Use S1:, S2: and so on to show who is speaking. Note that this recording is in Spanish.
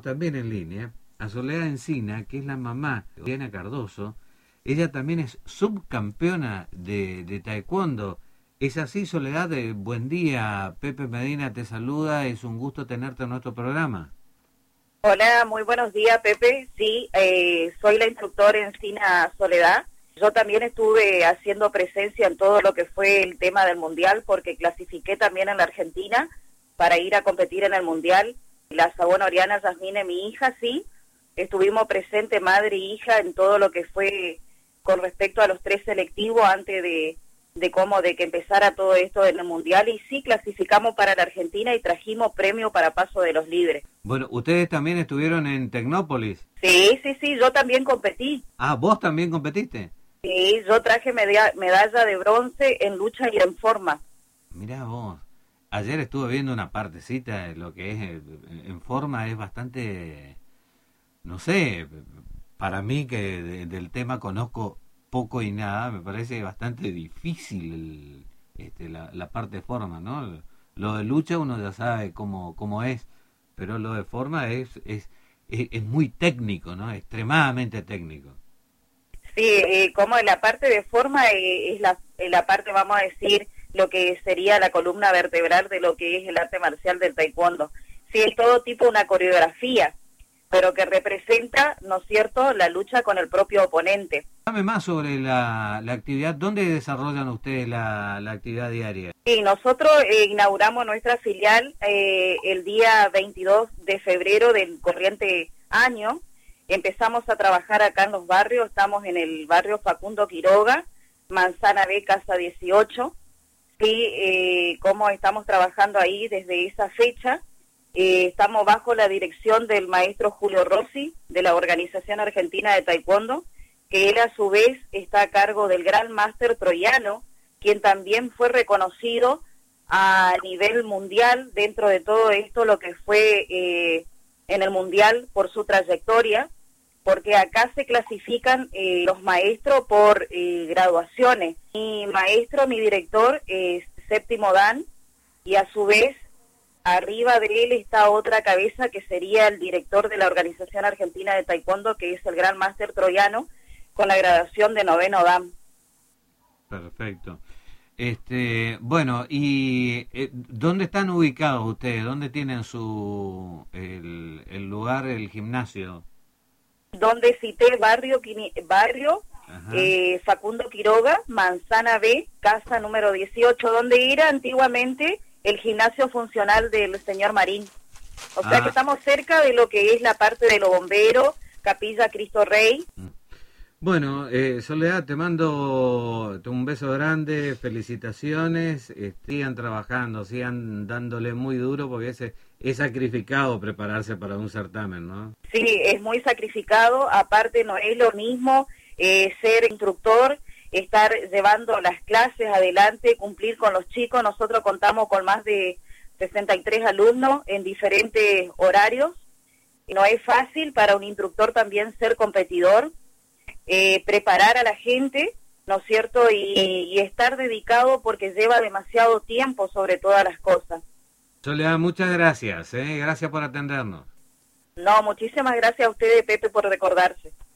S1: tenemos también en línea a Soledad Encina, que es la mamá de Diana Cardoso. Ella también es subcampeona de taekwondo. ¿Es así, Soledad? Buen día, Pepe Medina te saluda, es un gusto tenerte en nuestro programa.
S2: Hola, muy buenos días, Pepe. Sí, soy la instructora Encina Soledad. Yo también estuve haciendo presencia en todo lo que fue el tema del Mundial, porque clasifiqué también en la Argentina para ir a competir en el Mundial. La Sabona Oriana Yasmine, mi hija, sí, estuvimos presentes, madre e hija, en todo lo que fue con respecto a los 3 selectivos antes de que empezara todo esto en el Mundial, y sí clasificamos para la Argentina y trajimos premio para Paso de los Libres.
S1: Bueno, ¿ustedes también estuvieron en Tecnópolis?
S2: Sí, yo también competí.
S1: Ah, ¿vos también competiste?
S2: Sí, yo traje medalla de bronce en lucha y en forma.
S1: Mirá vos, ayer estuve viendo una partecita de lo que es en forma, es bastante, no sé, para mí que del tema conozco poco y nada, me parece bastante difícil la parte de forma, ¿no? Lo de lucha uno ya sabe cómo es, pero lo de forma es muy técnico, ¿no? Extremadamente técnico.
S2: Sí, como en la parte de forma es la parte, vamos a decir, lo que sería la columna vertebral de lo que es el arte marcial del taekwondo. Sí, es todo tipo una coreografía, pero que representa, ¿no es cierto?, la lucha con el propio oponente.
S1: Dame más sobre la actividad. ¿Dónde desarrollan ustedes la actividad diaria?
S2: Sí, nosotros inauguramos nuestra filial el día 22 de febrero del corriente año. Empezamos a trabajar acá en los barrios, estamos en el barrio Facundo Quiroga, Manzana B, Casa 18. Sí, como estamos trabajando ahí desde esa fecha. Estamos bajo la dirección del maestro Julio Rossi, de la Organización Argentina de Taekwondo, que él a su vez está a cargo del Gran Máster Troyano, quien también fue reconocido a nivel mundial dentro de todo esto, lo que fue en el mundial por su trayectoria, porque acá se clasifican los maestros por graduaciones. Mi director es Séptimo Dan, y a su vez arriba de él está otra cabeza que sería el director de la Organización Argentina de Taekwondo, que es el Gran Máster Troyano, con la graduación de 9º Dan.
S1: Perfecto. Bueno, y ¿dónde están ubicados ustedes? ¿Dónde tienen el lugar, el gimnasio?
S2: Donde cité barrio Facundo Quiroga, Manzana B, casa número 18, donde era antiguamente el gimnasio funcional del señor Marín. O sea que estamos cerca de lo que es la parte de los bomberos, Capilla Cristo Rey.
S1: Bueno, Soledad, te mando un beso grande, felicitaciones, sigan trabajando, sigan dándole muy duro, porque es sacrificado prepararse para un certamen, ¿no?
S2: Sí, es muy sacrificado, aparte no es lo mismo ser instructor, estar llevando las clases adelante, cumplir con los chicos. Nosotros contamos con más de 63 alumnos en diferentes horarios, y no es fácil para un instructor también ser competidor. Preparar a la gente, ¿no es cierto?, y estar dedicado, porque lleva demasiado tiempo sobre todas las cosas.
S1: Soledad, muchas gracias, gracias por atendernos.
S2: No, muchísimas gracias a ustedes, Pepe, por recordarse.